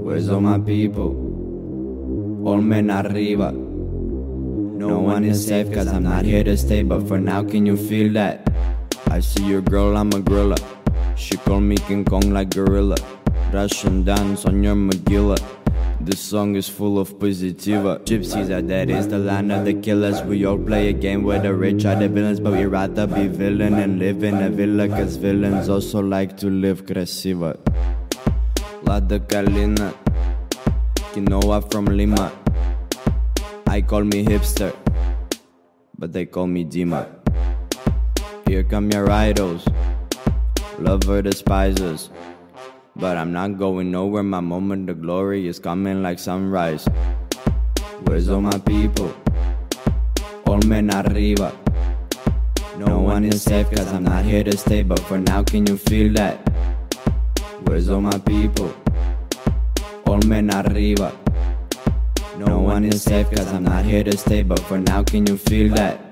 Where's all my people? All men arriba. No one is safe cause I'm not here to stay, but for now can you feel that? I see your girl, I'm a gorilla. She call me King Kong like gorilla. Russian dance on your Magilla. This song is full of positiva. Gypsies are dead, it's the land of the killers. We all play a game where the rich are the villains, but we rather be villain and live in a villa, cause villains also like to live красиво. Lada Kalina, Quinoa from Lima. I call me hipster, but they call me Dima. Here come your idols, lover despisers. But I'm not going nowhere, my moment of glory is coming like sunrise. Where's all my people? All men arriba. No one is safe cause I'm not here to stay, but for now can you feel that? Where's all my people? All men arriba. No one is safe cause I'm not here to stay, but for now can you feel that?